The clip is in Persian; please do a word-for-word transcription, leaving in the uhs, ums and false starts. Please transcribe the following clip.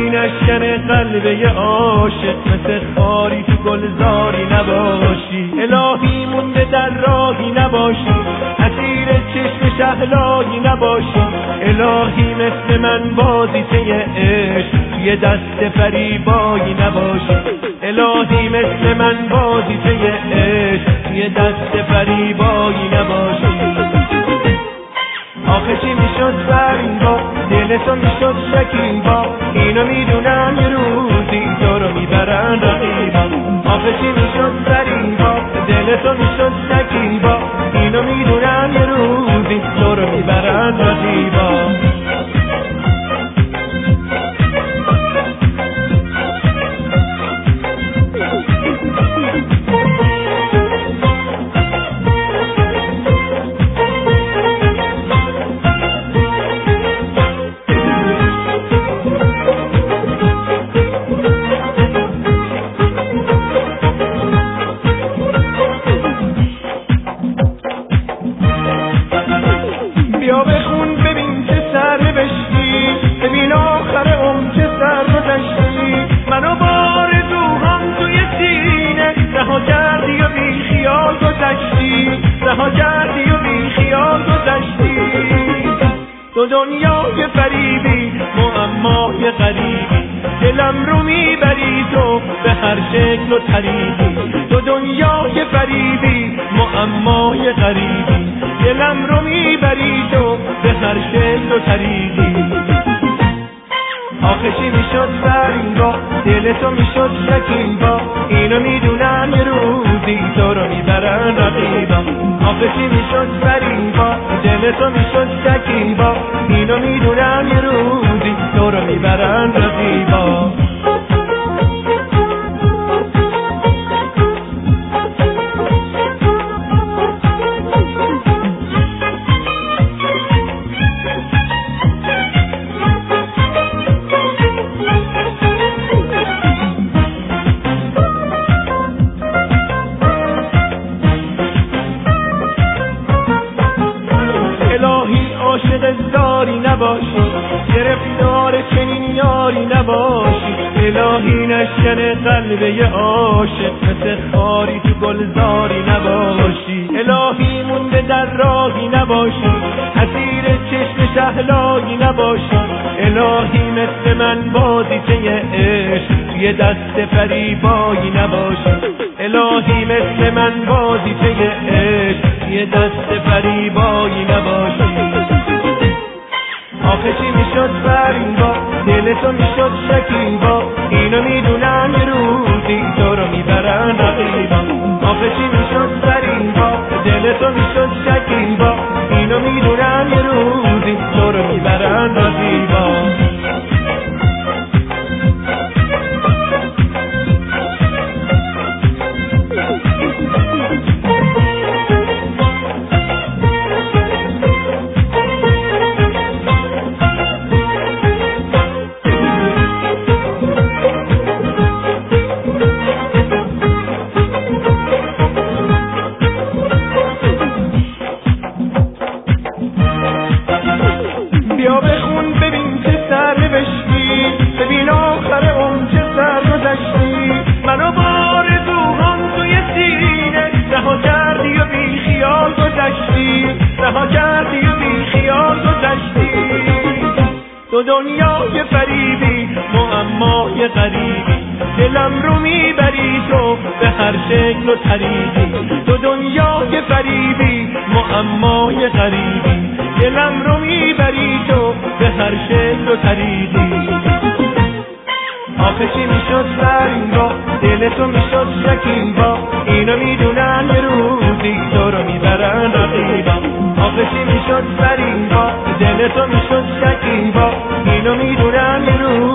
الهی نشکن قلبه عاشق، مثل خاری تو گلزاری نباشی. الهی مونده در راهی نباشی، اسیر چشم شهلایی نباشی. الهی مثل من بازیچه عشق، توی دست فریبایی نباشی. الهی مثل من بازیچه عشق، توی دست فریبایی نباشی. آخه چی میشد فریبا، دل تو میشد شکیبا، اینو میدونم یه روزی تو رو میبرن رقیبا. آخه چی میشد فریبا، دل تو میشد شکیبا، اینو میدونم یه روزی تو رو میبرن رقیبا. بیا بخون ببین چه سر نوشتی، ببین آخر عمر چه سر گذشتی. منو بار دوهم توی سینه رها کردی و بی خیال گذشتی، رها کردی و بی خیال گذشتی. تو دنیای فریبی، معمای غریبی، دلم رو میبری تو به هر شکل و طریقی. تو دنیای فریبی، معمای غریبی، دلم رو میبری تو به هر شکل و طریقی. آخه چی میشد فریبا، دل تو میشد شکیبا، اینو میدونم یه روزی تو رو میبرن رقیبا. آخه چی میشد فریبا، دل تو میشد شکیبا، اینو میدونم یه روزی تو رو میبرن رقیبا. عاشق زاری نباشی، گرفتار چنین یاری نباشی. الهی نشکن قلبه عاشق، مثل خاری تو گلزاری نباشی. الهی مونده در راهی نباشی، اسیر چشم شهلایی نباشی. الهی مثل من بازیچه عشق، توی دست فریبایی نباشی. الهی مثل من بازیچه عشق، توی دست فریبایی نباشی. آخه چی میشد فریبا، دل تو میشد شکیبا، اینو میدونم یه روزی تو رو میبرن رقیبا. آخه چی میشد فریبا، دل تو میشد شکیبا، اینو میدونم یه روزی تو رو میبرن رقیبا. بیا بخون ببین چه سر نوشتی، ببین آخر عمر چه سر گذشتی. منو بار دوهم توی سینه رها کردی و بی خیال گذشتی، رها کردی و بی خیال گذشتی. تو دنیای فریبی، معمای غریبی، دلم رو میبری تو به هر شکل و طریقی. تو دنیای فریبی، معمای غریبی، دلم رو میبری تو به هر شکل و طریقی. آخه چی میشد فریبا، دل تو میشد شکیبا، اینو میدونم یه روزی تو رو میبرن رقیبا. آخه چی میشد فریبا، دل تو میشد شکیبا، اینو میدونم یه روزی